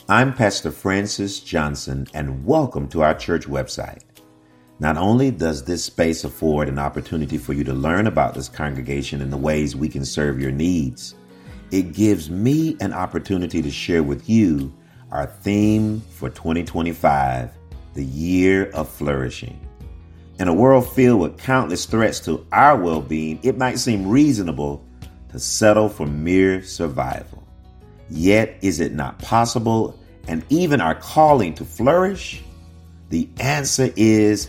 I'm Pastor Francis Johnson, and welcome to our church website. Not only does this space afford an opportunity for you to learn about this congregation and the ways we can serve your needs, it gives me an opportunity to share with you our theme for 2025, the year of flourishing. In a world filled with countless threats to our well-being, it might seem reasonable to settle for mere survival. Yet, is it not possible and even our calling to flourish? The answer is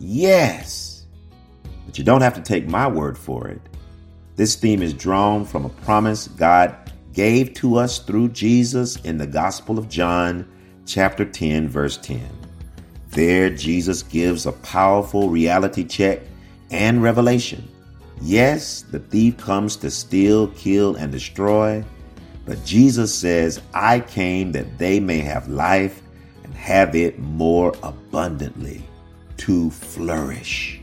yes. But you don't have to take my word for it. This theme is drawn from a promise God gave to us through Jesus in the Gospel of John, chapter 10, verse 10. There, Jesus gives a powerful reality check and revelation. Yes, the thief comes to steal, kill, and destroy, but Jesus says, I came that they may have life and have it more abundantly, to flourish.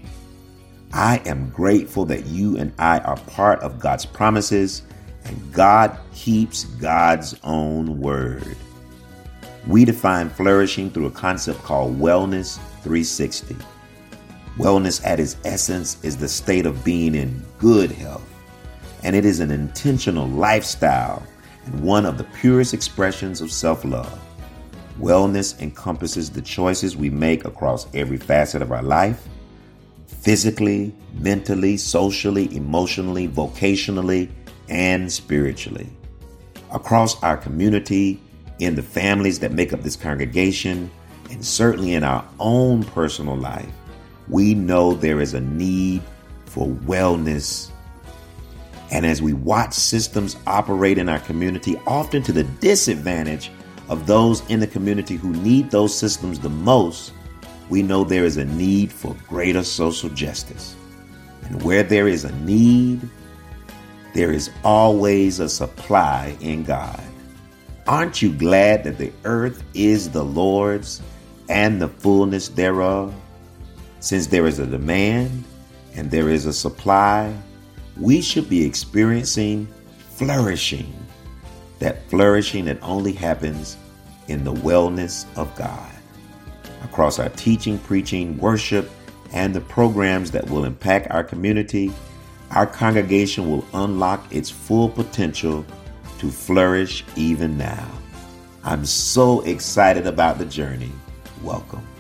I am grateful that you and I are part of God's promises, and God keeps God's own word. We define flourishing through a concept called Wellness 360. Wellness at its essence is the state of being in good health, and it is an intentional lifestyle and one of the purest expressions of self-love. Wellness encompasses the choices we make across every facet of our life, physically, mentally, socially, emotionally, vocationally, and spiritually. Across our community, in the families that make up this congregation, and certainly in our own personal life, we know there is a need for wellness. And as we watch systems operate in our community, often to the disadvantage of those in the community who need those systems the most, we know there is a need for greater social justice. And where there is a need, there is always a supply in God. Aren't you glad that the earth is the Lord's and the fullness thereof? Since there is a demand and there is a supply, we should be experiencing flourishing. That flourishing that only happens in the wellness of God. Across our teaching, preaching, worship, and the programs that will impact our community, our congregation will unlock its full potential to flourish even now. I'm so excited about the journey. Welcome.